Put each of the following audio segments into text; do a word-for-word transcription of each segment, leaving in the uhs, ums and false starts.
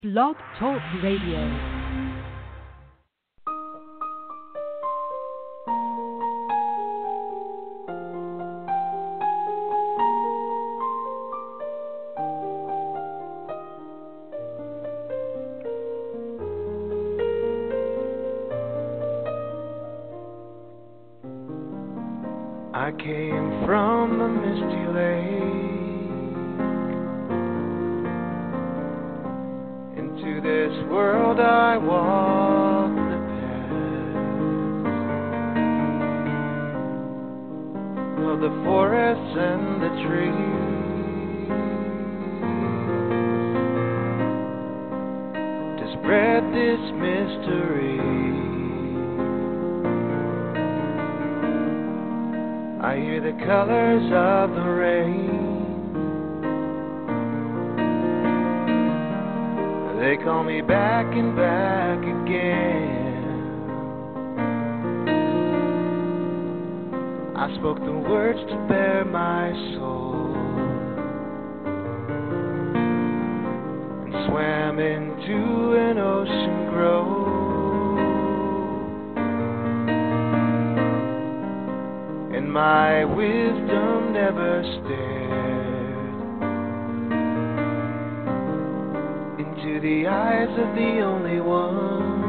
Blog Talk Radio. I came from the misty lake into this world I walk the path of the forests and the trees to spread this mystery. I hear the colors of the rain. They call me back and back again. I spoke the words to bare my soul and swam into an ocean grove. My wisdom never stared into the eyes of the only one.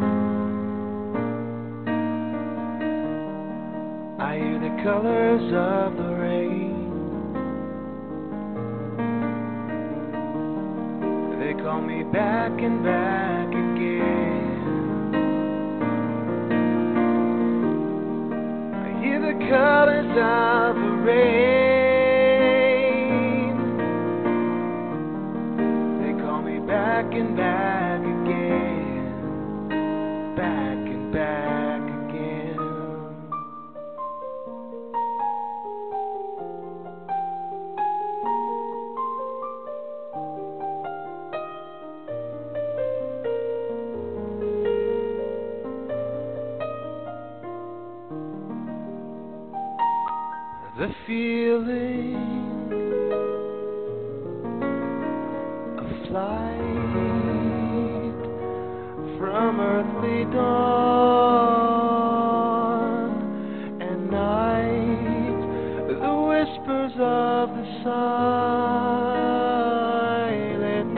I hear the colors of the rain. They call me back and back again. The colors of the rain. They call me back and back again, back and back again. The feeling of flight from earthly dawn and night, the whispers of the silent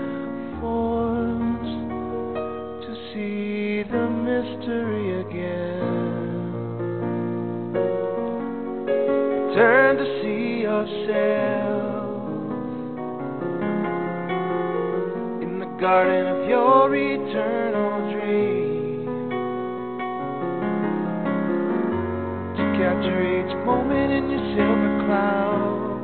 forms to see the mystery again. Turn to see yourself in the garden of your eternal dream, to capture each moment in your silver cloud,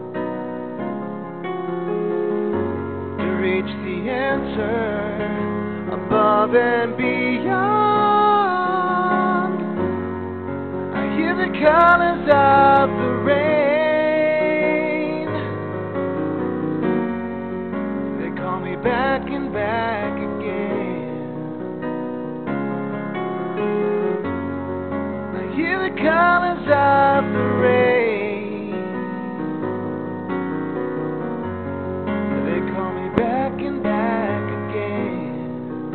to reach the answer above and beyond. I hear the colors of the rain. They call me back and back again. I hear the colors of the rain. They call me back and back again.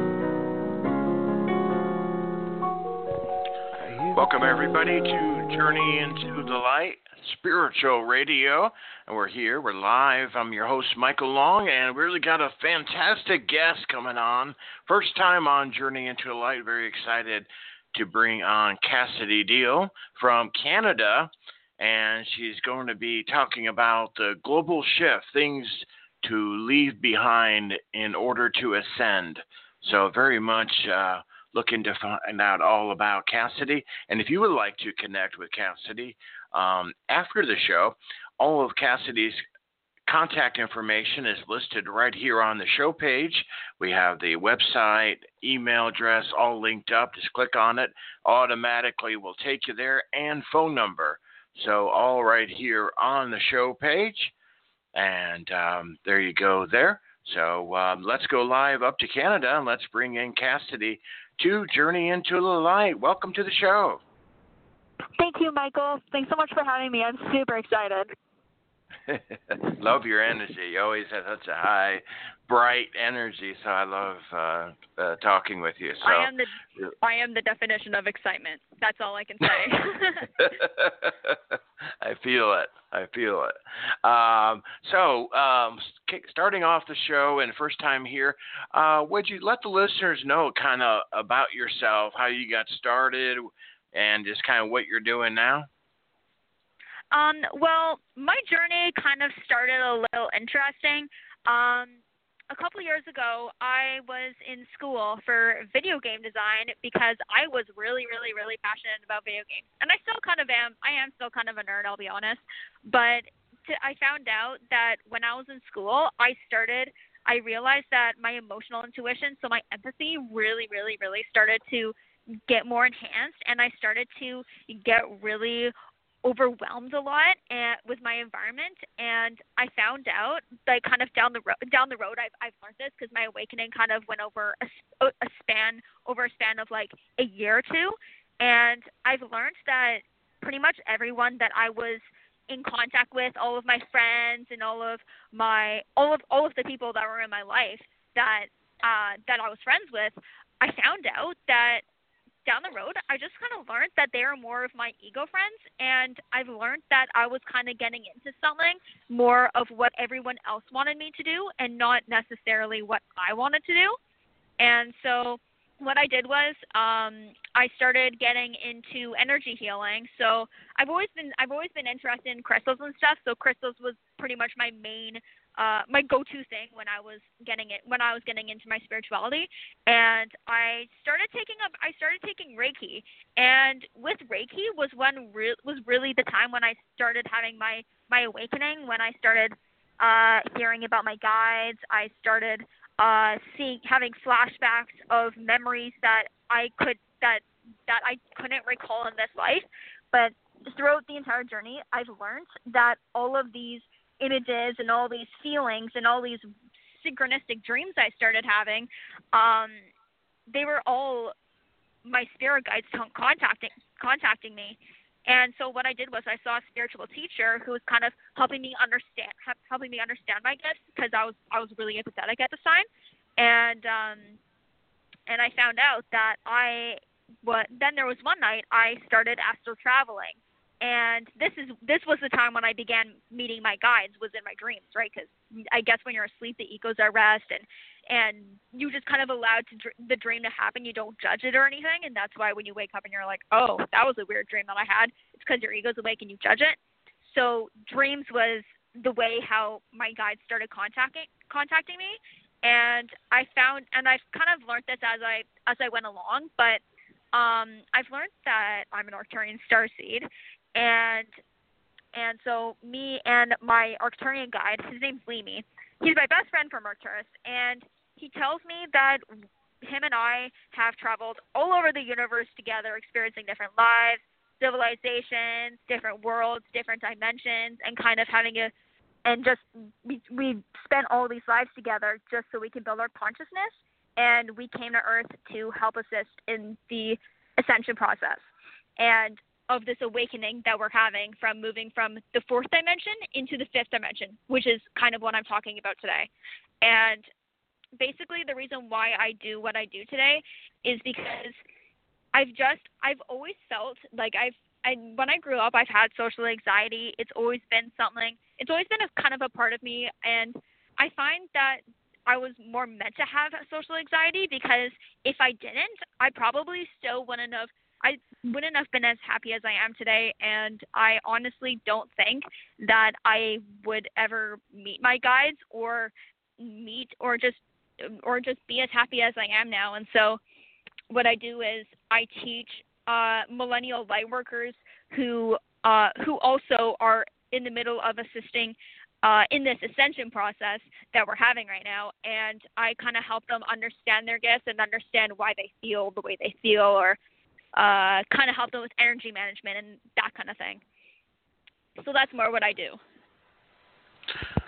Welcome everybody to Journey into the Light Spiritual Radio, and we're here, we're live. I'm your host Michael Long, and we really got a fantastic guest coming on. First time on Journey into the Light. Very excited to bring on Cassidy Deal from Canada, and she's going to be talking about the global shift, things to leave behind in order to ascend. So very much uh, looking to find out all about Cassidy. And if you would like to connect with Cassidy um, after the show, all of Cassidy's contact information is listed right here on the show page. We have the website, email address, all linked up. Just click on it. Automatically will take you there, and phone number. So all right here on the show page. And um, there you go there. So um, let's go live up to Canada, and let's bring in Cassidy to Journey into the Light. Welcome to the show. Thank you, Michael. Thanks so much for having me. I'm super excited. Love your energy. You always have such a high, bright energy. So I love uh, uh, talking with you. So I am the I am the definition of excitement. That's all I can say. I feel it. I feel it. Um, so um, starting off the show and first time here, uh, would you let the listeners know kind of about yourself, how you got started, and just kind of what you're doing now? Um, well, my journey kind of started a little interesting. Um, a couple of years ago, I was in school for video game design because I was really, really, really passionate about video games. And I still kind of am. I am still kind of a nerd, I'll be honest. But to, I found out that when I was in school, I started, I realized that my emotional intuition, so my empathy really, really, really started to get more enhanced. And I started to get really overwhelmed a lot and with my environment, and I found out that kind of down the road down the road I've I've learned this because my awakening kind of went over a, a span over a span of like a year or two, and I've learned that pretty much everyone that I was in contact with, all of my friends and all of my all of all of the people that were in my life that uh that I was friends with, I found out that down the road, I just kind of learned that they are more of my ego friends, and I've learned that I was kind of getting into something more of what everyone else wanted me to do and not necessarily what I wanted to do. And so what I did was um, I started getting into energy healing. So I've always been I've always been interested in crystals and stuff. So crystals was pretty much my main Uh, my go-to thing when I was getting it when I was getting into my spirituality, and I started taking up I started taking Reiki, and with Reiki was when re- was really the time when I started having my my awakening, when I started uh, hearing about my guides. I started uh, seeing having flashbacks of memories that I could that that I couldn't recall in this life, but throughout the entire journey, I've learned that all of these images and all these feelings and all these synchronistic dreams I started having, um, they were all my spirit guides contacting contacting me. And so what I did was I saw a spiritual teacher who was kind of helping me understand helping me understand my gifts, because I was I was really empathetic at the time, and um, and I found out that I what then there was one night I started astral traveling. And this is this was the time when I began meeting my guides, was in my dreams, right? Because I guess when you're asleep, the ego's at rest, and and you just kind of allowed to dr- the dream to happen. You don't judge it or anything, and that's why when you wake up and you're like, oh, that was a weird dream that I had, it's because your ego's awake and you judge it. So dreams was the way how my guides started contacting contacting me, and I found and I've kind of learned this as I as I went along, but um, I've learned that I'm an Arcturian starseed. And and so me and my Arcturian guide, his name's Leamy, he's my best friend from Arcturus, and he tells me that him and I have traveled all over the universe together, experiencing different lives, civilizations, different worlds, different dimensions, and kind of having a, and just, we, we spent all these lives together just so we can build our consciousness, and we came to Earth to help assist in the ascension process. And of this awakening that we're having from moving from the fourth dimension into the fifth dimension, which is kind of what I'm talking about today. And basically the reason why I do what I do today is because I've just, I've always felt like I've, I, when I grew up, I've had social anxiety. It's always been something, it's always been a kind of a part of me. And I find that I was more meant to have social anxiety, because if I didn't, I probably still wouldn't have I wouldn't have been as happy as I am today, and I honestly don't think that I would ever meet my guides or meet or just or just be as happy as I am now. And so what I do is I teach uh, millennial light workers who uh, who also are in the middle of assisting uh, in this ascension process that we're having right now, and I kind of help them understand their gifts and understand why they feel the way they feel, or uh, kind of help them with energy management and that kind of thing. So that's more what I do.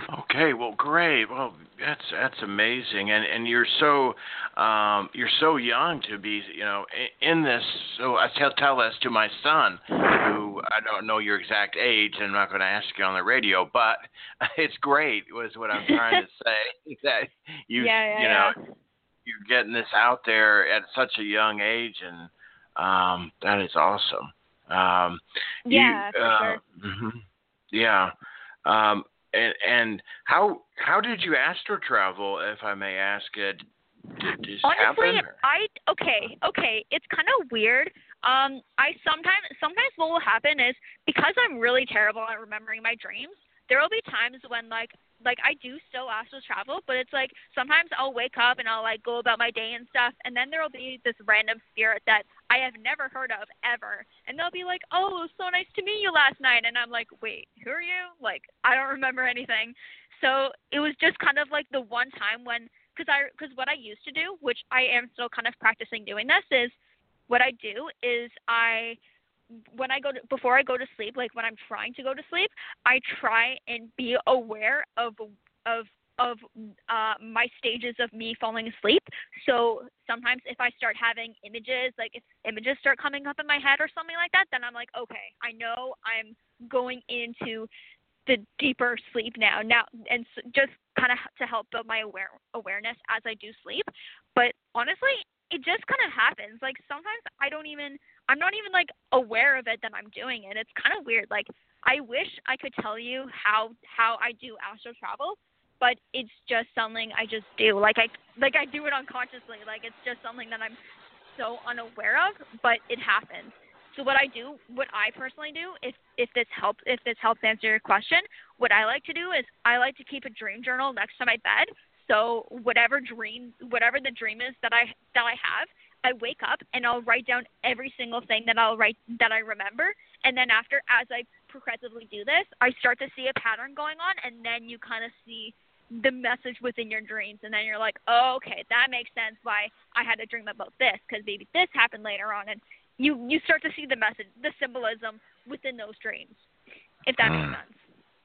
Okay, well, great. Well, that's that's amazing, and and you're so um, you're so young to be, you know, in, in this. So I tell tell this to my son, who I don't know your exact age, and I'm not going to ask you on the radio, but it's great. Was what I'm trying to say that you yeah, yeah, you know yeah. you're getting this out there at such a young age, and um, that is awesome. Um, Yeah, you, for uh, sure. mhm, yeah. Um, and, and how how did you astro travel, if I may ask? It did this Honestly, happen? I okay, okay. It's kind of weird. Um, I sometimes sometimes what will happen is because I'm really terrible at remembering my dreams. There will be times when like like I do still astral travel, but it's like sometimes I'll wake up and I'll like go about my day and stuff, and then there will be this random spirit that I have never heard of ever, and they'll be like, "Oh, it was so nice to meet you last night," and I'm like, "Wait, who are you?" Like I don't remember anything. So it was just kind of like the one time when because I because what I used to do, which I am still kind of practicing doing this, is what I do is I when I go to before I go to sleep, like when I'm trying to go to sleep, I try and be aware of of of uh, my stages of me falling asleep. So sometimes if I start having images, like if images start coming up in my head or something like that, then I'm like, okay, I know I'm going into the deeper sleep now. Now, and s just kind of to help build my aware awareness as I do sleep. But honestly, it just kind of happens. Like sometimes I don't even, I'm not even like aware of it that I'm doing it. It's kind of weird. Like I wish I could tell you how how I do astral travel, but it's just something I just do. Like I like I do it unconsciously. Like it's just something that I'm so unaware of, but it happens. So what I do, what I personally do, if if this helps, if this helps answer your question, what I like to do is I like to keep a dream journal next to my bed. So whatever dream, whatever the dream is that I that I have, I wake up and I'll write down every single thing that I'll write that I remember. And then after, as I progressively do this, I start to see a pattern going on, and then you kind of see the message within your dreams, and then you're like, oh, okay, that makes sense why I had a dream about this, because maybe this happened later on, and you you start to see the message, the symbolism within those dreams, if that makes Mm. sense.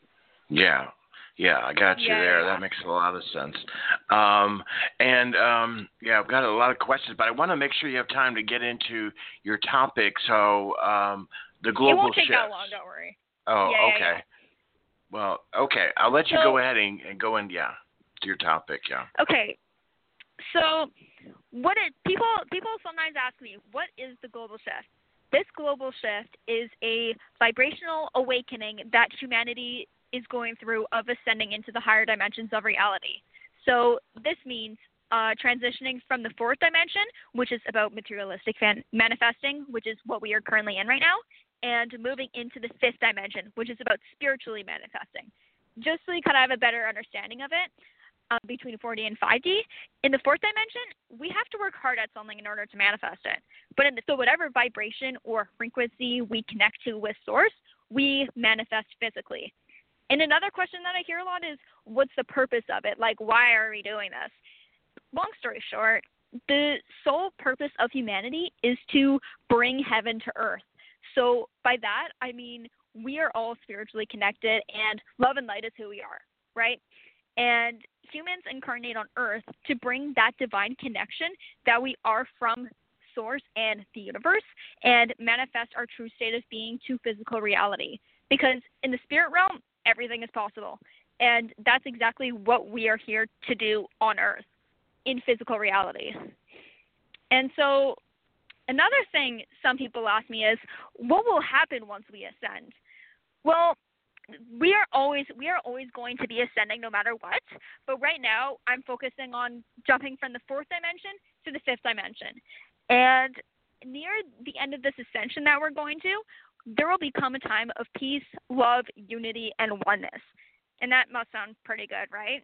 Yeah. Yeah, I got you Yeah, there. yeah, yeah. That makes a lot of sense. Um, and um, yeah, I've got a lot of questions, but I want to make sure you have time to get into your topic. So um, the global It won't take shifts. that long, don't worry. Oh, Yeah, yeah, okay. yeah. Well, okay. I'll let you So- go ahead and, and go in. Yeah, to your topic. Yeah. Okay, so what it people people sometimes ask me, what is the global shift? This global shift is a vibrational awakening that humanity is going through of ascending into the higher dimensions of reality. So this means uh, transitioning from the fourth dimension, which is about materialistic fan- manifesting, which is what we are currently in right now, and moving into the fifth dimension, which is about spiritually manifesting. Just so you kind of have a better understanding of it, uh, between four D and five D. In the fourth dimension, we have to work hard at something in order to manifest it. But in the, so whatever vibration or frequency we connect to with source, we manifest physically. And another question that I hear a lot is, what's the purpose of it? Like, why are we doing this? Long story short, the sole purpose of humanity is to bring heaven to earth. So by that, I mean, we are all spiritually connected, and love and light is who we are, right? And humans incarnate on earth to bring that divine connection that we are from source and the universe, and manifest our true state of being to physical reality. Because in the spirit realm, everything is possible. And that's exactly what we are here to do on earth, in physical reality. And so another thing some people ask me is, what will happen once we ascend? Well, we are always we are always going to be ascending no matter what. But right now, I'm focusing on jumping from the fourth dimension to the fifth dimension. And near the end of this ascension that we're going to, there will become a time of peace, love, unity, and oneness. And that must sound pretty good, right?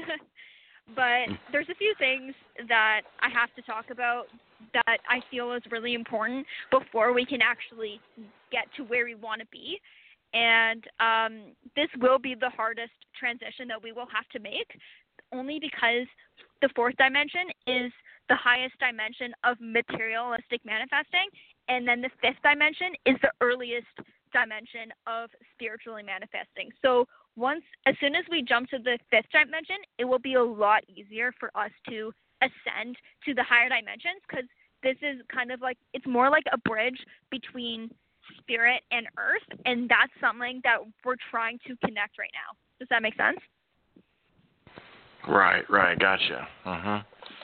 But there's a few things that I have to talk about that I feel is really important before we can actually get to where we want to be. And um, this will be the hardest transition that we will have to make, only because the fourth dimension is the highest dimension of materialistic manifesting, and then the fifth dimension is the earliest dimension of spiritually manifesting. So once, as soon as we jump to the fifth dimension, it will be a lot easier for us to ascend to the higher dimensions, because this is kind of like, it's more like a bridge between spirit and earth, and that's something that we're trying to connect right now. Does that make sense? Right, right, gotcha. Uh-huh.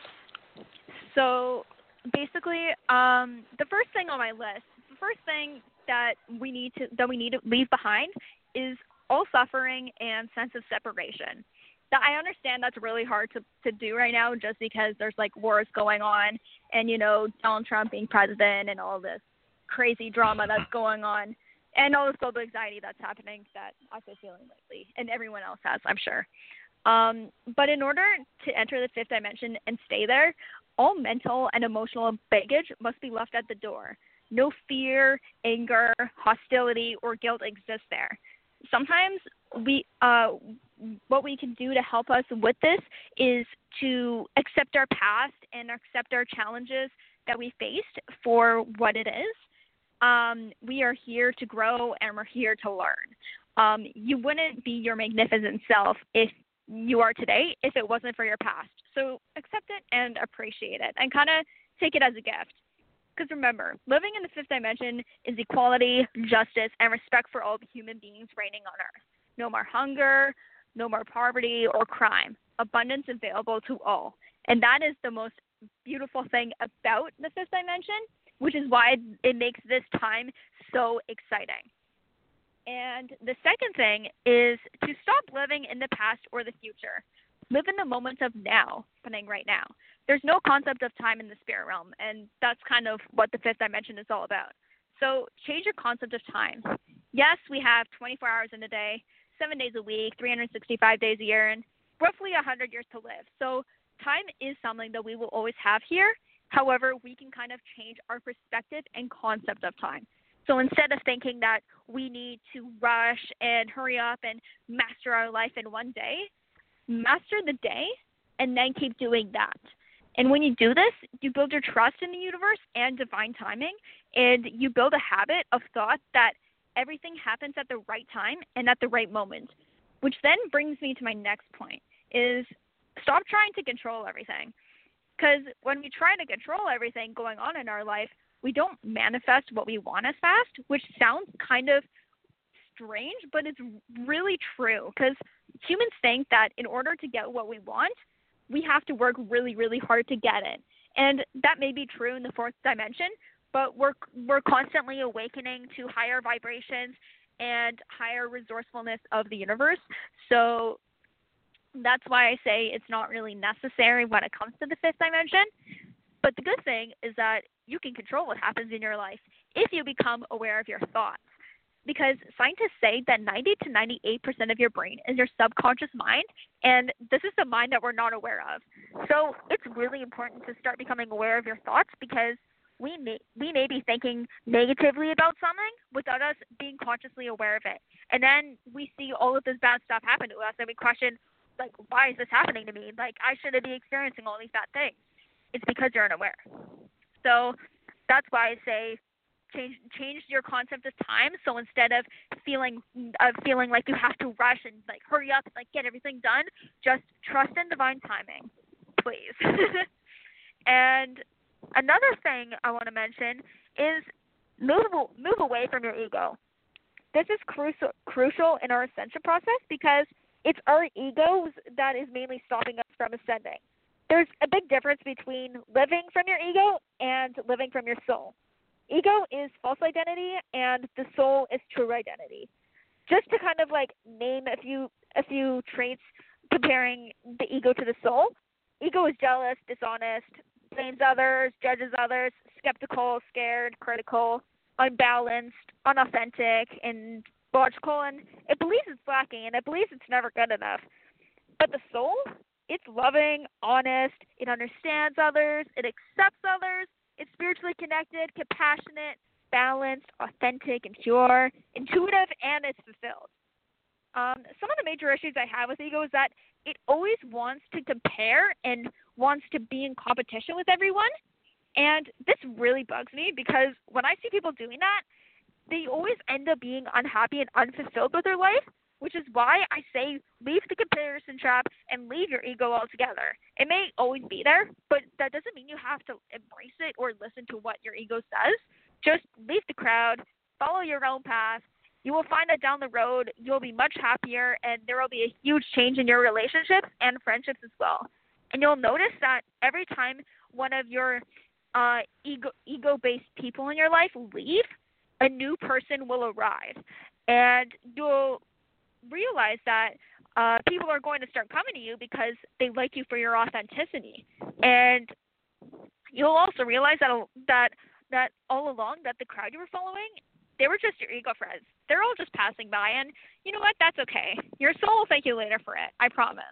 So basically, um, the first thing on my list, the first thing that we need to that we need to leave behind is all suffering and sense of separation. That I understand that's really hard to, to do right now, just because there's like wars going on, and you know, Donald Trump being president and all this crazy drama that's going on, and all this global anxiety that's happening that I've been feeling lately, and everyone else has, I'm sure. Um, but in order to enter the fifth dimension and stay there, all mental and emotional baggage must be left at the door. No fear, anger, hostility, or guilt exists there. Sometimes we, uh, what we can do to help us with this is to accept our past and accept our challenges that we faced for what it is. Um, we are here to grow, and we're here to learn. Um, you wouldn't be your magnificent self if you are today if it wasn't for your past. So accept it and appreciate it, and kind of take it as a gift. Because remember, living in the fifth dimension is equality, justice, and respect for all the human beings reigning on earth. No more hunger, no more poverty or crime. Abundance available to all. And that is the most beautiful thing about the fifth dimension, which is why it makes this time so exciting. And the second thing is to stop living in the past or the future. Live in the moment of now, happening right now. There's no concept of time in the spirit realm, and that's kind of what the fifth dimension is all about. So change your concept of time. Yes, we have twenty-four hours in a day, seven days a week, three hundred sixty-five days a year, and roughly one hundred years to live. So time is something that we will always have here. However, we can kind of change our perspective and concept of time. So instead of thinking that we need to rush and hurry up and master our life in one day, master the day and then keep doing that. And when you do this, you build your trust in the universe and divine timing, and you build a habit of thought that everything happens at the right time and at the right moment, which then brings me to my next point, is stop trying to control everything. Because when we try to control everything going on in our life, we don't manifest what we want as fast, which sounds kind of strange, but it's really true. Because humans think that in order to get what we want, we have to work really, really hard to get it. And that may be true in the fourth dimension, but we're we're constantly awakening to higher vibrations and higher resourcefulness of the universe. So that's why I say it's not really necessary when it comes to the fifth dimension. But the good thing is that you can control what happens in your life if you become aware of your thoughts. Because scientists say that ninety to ninety-eight percent of your brain is your subconscious mind, and this is the mind that we're not aware of. So it's really important to start becoming aware of your thoughts, because we may, we may be thinking negatively about something without us being consciously aware of it. And then we see all of this bad stuff happen to us, and we question, like, why is this happening to me? Like, I shouldn't be experiencing all these bad things. It's because you're unaware. So that's why I say change change your concept of time. So instead of feeling of feeling like you have to rush and like hurry up and like get everything done, just trust in divine timing, please. And another thing I want to mention is move move away from your ego. This is crucial crucial in our ascension process, because it's our egos that is mainly stopping us from ascending. There's a big difference between living from your ego and living from your soul. Ego is false identity, and the soul is true identity. Just to kind of like name a few a few traits comparing the ego to the soul. Ego is jealous, dishonest, blames others, judges others, skeptical, scared, critical, unbalanced, unauthentic, and logical, and it believes it's lacking, and it believes it's never good enough. But the soul, it's loving, honest, it understands others, it accepts others, it's spiritually connected, compassionate, balanced, authentic, and pure, intuitive, and it's fulfilled. Um, some of the major issues I have with ego is that it always wants to compare and wants to be in competition with everyone. And this really bugs me, because when I see people doing that, they always end up being unhappy and unfulfilled with their life, which is why I say leave the comparison trap and leave your ego altogether. It may always be there, but that doesn't mean you have to embrace it or listen to what your ego says. Just leave the crowd, follow your own path. You will find that down the road you'll be much happier, and there will be a huge change in your relationships and friendships as well. And you'll notice that every time one of your uh, ego ego-based people in your life leave, a new person will arrive. And you'll realize that uh, people are going to start coming to you because they like you for your authenticity. And you'll also realize that that that all along that the crowd you were following, they were just your ego friends. They're all just passing by, and you know what? That's okay. Your soul will thank you later for it. I promise.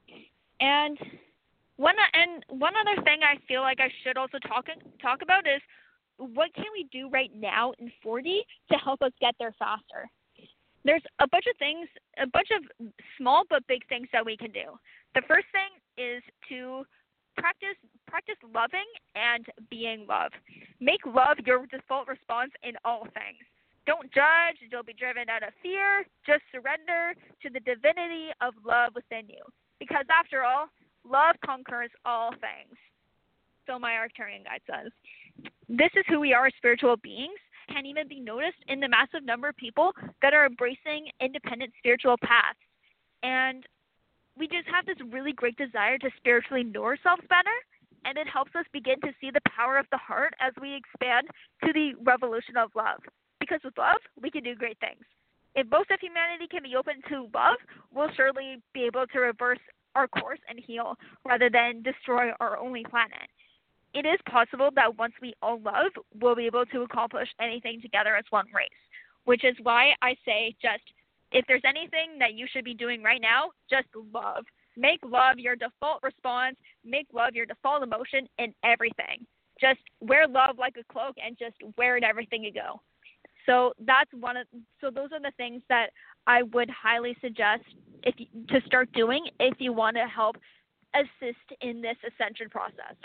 And one and one other thing I feel like I should also talk talk about is what can we do right now in forty to help us get there faster? There's a bunch of things, a bunch of small but big things that we can do. The first thing is to practice practice loving and being love. Make love your default response in all things. Don't judge. Don't be driven out of fear. Just surrender to the divinity of love within you. Because after all, love conquers all things. So my Arcturian guide says. This is who we are as spiritual beings. Can even be noticed in the massive number of people that are embracing independent spiritual paths. And we just have this really great desire to spiritually know ourselves better, and it helps us begin to see the power of the heart as we expand to the revolution of love. Because with love, we can do great things. If most of humanity can be open to love, we'll surely be able to reverse our course and heal rather than destroy our only planet. It is possible that once we all love, we'll be able to accomplish anything together as one race, which is why I say just, if there's anything that you should be doing right now, just love. Make love your default response. Make love your default emotion in everything. Just wear love like a cloak and just wear it everything you go. So that's one of. So those are the things that I would highly suggest if you, to start doing if you want to help assist in this ascension process.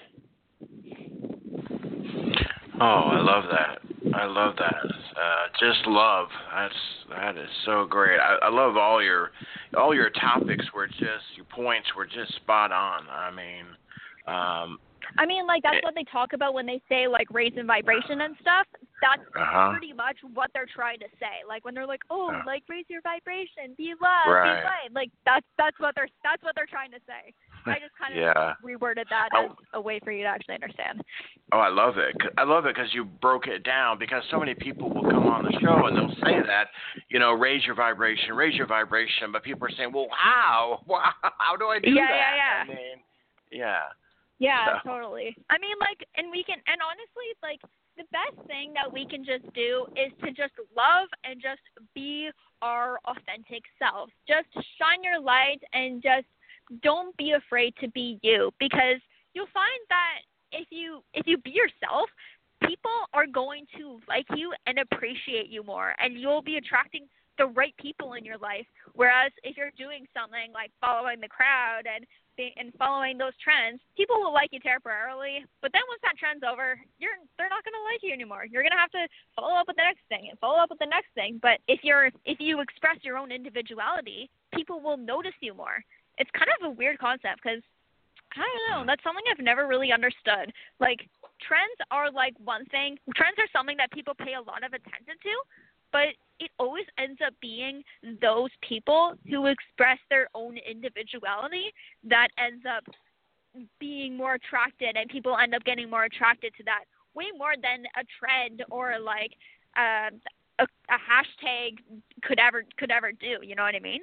Oh, I love that. I love that. Uh, just love. That's that is so great. I, I love all your all your topics were just your points were just spot on. I mean, um, I mean, like that's it, what they talk about when they say like raise in vibration and stuff. That's uh-huh. pretty much what they're trying to say. Like when they're like, oh, uh, like raise your vibration, be love, right. be light. Like that's that's what they're that's what they're trying to say. I just kind of yeah. reworded that oh. as a way for you to actually understand. Oh, I love it. I love it because you broke it down, because so many people will come on the show and they'll say that, you know, raise your vibration, raise your vibration. But people are saying, well, how? How do I do yeah, that? Yeah, yeah, I mean, yeah. Yeah, so. totally. I mean, like, and we can, and honestly, like, the best thing that we can just do is to just love and just be our authentic selves. Just shine your light and just don't be afraid to be you, because you'll find that if you if you be yourself, people are going to like you and appreciate you more, and you'll be attracting the right people in your life. Whereas if you're doing something like following the crowd and and following those trends, people will like you temporarily, but then once that trend's over, you're they're not going to like you anymore. You're going to have to follow up with the next thing and follow up with the next thing. But if you're if you express your own individuality, people will notice you more. It's kind of a weird concept because, I don't know, that's something I've never really understood. Like, trends are like one thing. Trends are something that people pay a lot of attention to, but it always ends up being those people who express their own individuality that ends up being more attracted, and people end up getting more attracted to that way more than a trend or like uh, a, a hashtag could ever could ever do. You know what I mean?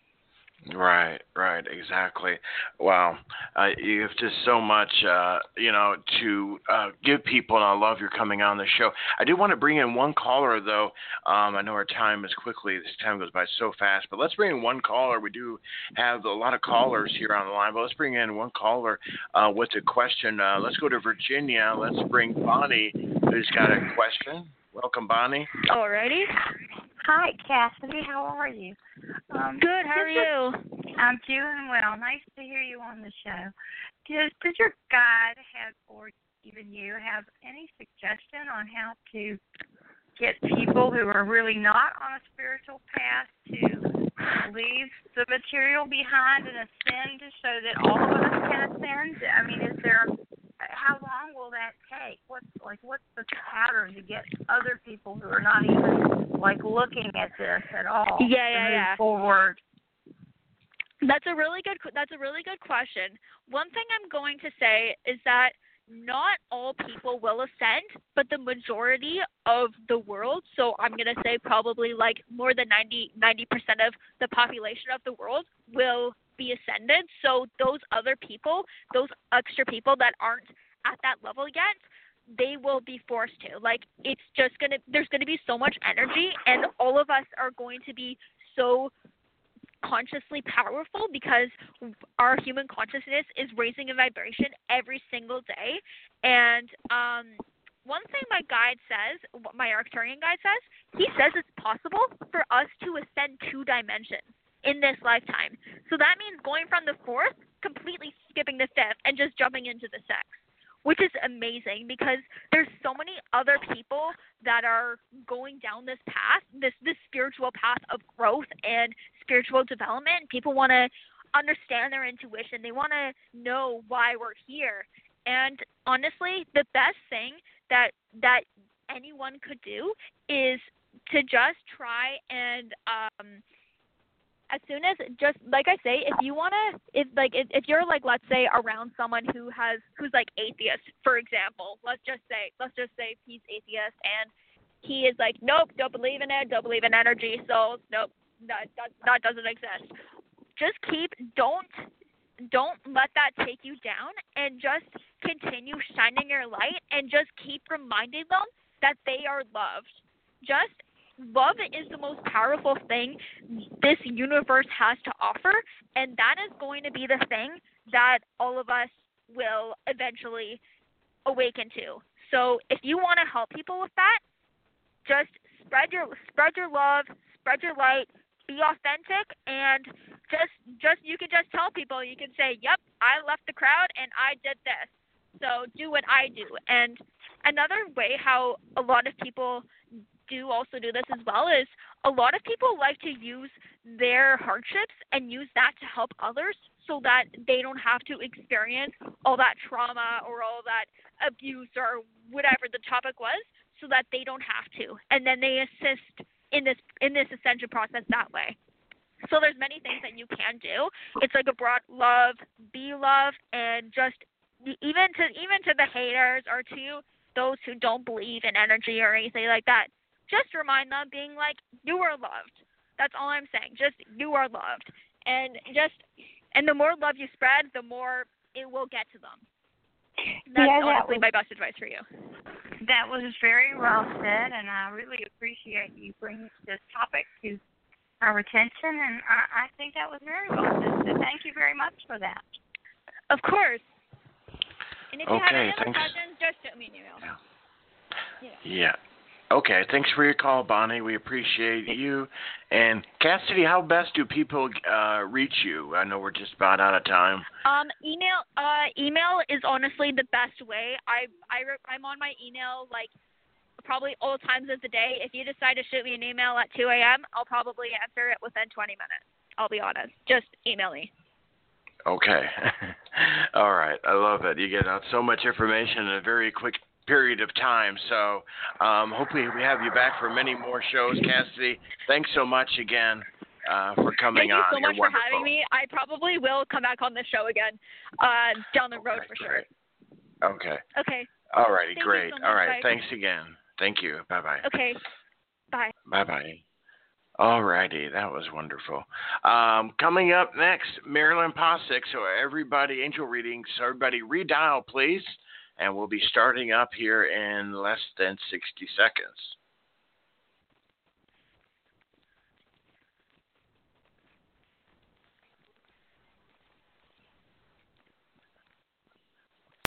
Right, right, exactly. Wow, uh, you have just so much, uh, you know, to uh, give people, and I love your coming on the show. I do want to bring in one caller, though. Um, I know our time is quickly, this time goes by so fast, but let's bring in one caller. We do have a lot of callers here on the line, but let's bring in one caller uh, with a question. Uh, let's go to Virginia. Let's bring Bonnie, who's got a question. Welcome, Bonnie. Alrighty. Hi, Cassidy. How are you? Um, Good. How are you? I'm doing well. Nice to hear you on the show. Does, does your guide have, or even you, have any suggestion on how to get people who are really not on a spiritual path to leave the material behind and ascend so that all of us can ascend? I mean, is there, how long will that take? What's, like, what's the pattern to get other people who are not even, like, looking at this at all Yeah, to yeah, move yeah. forward? That's a really good. That's a really good question. One thing I'm going to say is that not all people will ascend, but the majority of the world. So I'm going to say probably like more than ninety percent of the population of the world will be ascended. So those other people, those extra people that aren't at that level yet, they will be forced to. Like, it's just gonna. There's going to be so much energy, and all of us are going to be so consciously powerful because our human consciousness is raising a vibration every single day. And um, one thing my guide says, my Arcturian guide says, he says it's possible for us to ascend two dimensions in this lifetime. So that means going from the fourth, completely skipping the fifth, and just jumping into the sixth, which is amazing because there's so many other people that are going down this path, this this spiritual path of growth and spiritual development. People want to understand their intuition. They want to know why we're here. And honestly, the best thing that that anyone could do is to just try and um, as soon as, just like I say, if you want to, if like if, if you're like, let's say around someone who has, who's like atheist, for example, let's just say, let's just say he's atheist and he is like, nope, don't believe in it, don't believe in energy, so nope, that, that, that doesn't exist. Just keep, don't, don't let that take you down, and just continue shining your light, and just keep reminding them that they are loved. Just love is the most powerful thing this universe has to offer, and that is going to be the thing that all of us will eventually awaken to. So if you want to help people with that, just spread your spread your love, spread your light, be authentic, and just just you can just tell people, you can say, yep, I left the crowd and I did this, so do what I do. And another way how a lot of people do also do this as well is a lot of people like to use their hardships and use that to help others so that they don't have to experience all that trauma or all that abuse or whatever the topic was, so that they don't have to. And then they assist in this in this ascension process that way. So there's many things that you can do. It's like a broad love, be love, and just even to even to the haters or to those who don't believe in energy or anything like that, just remind them, being like, you are loved. That's all I'm saying. Just, you are loved. And just, and the more love you spread, the more it will get to them. That's yeah, that honestly was, my best advice for you. That was very well said, and I really appreciate you bringing this topic to our attention, and I, I think that was very well said. So thank you very much for that. Of course. And if you have Okay, any other thanks. questions, just shoot me an email. Yeah. Yeah. Yeah. Okay, thanks for your call, Bonnie. We appreciate you. And Cassidy, how best do people uh, reach you? I know we're just about out of time. Um, email. Uh, email is honestly the best way. I I I'm on my email like probably all times of the day. If you decide to shoot me an email at two a.m., I'll probably answer it within twenty minutes. I'll be honest. Just email me. Okay. All right. I love it. You get out so much information in a very quick period of time. So um, hopefully we have you back for many more shows. Cassidy, thanks so much again uh, for coming Thank you on. so You're much wonderful. for having me. I probably will come back on this show again uh, down the road Okay, for great. sure. Okay. Okay. All righty. Thank you Great. so much. All right. Bye. Thanks again. Thank you. Bye-bye. Okay. Bye. Bye-bye. All righty. That was wonderful. Um, coming up next, Marilyn Posick. So everybody, angel readings, so everybody redial, please. And we'll be starting up here in less than sixty seconds.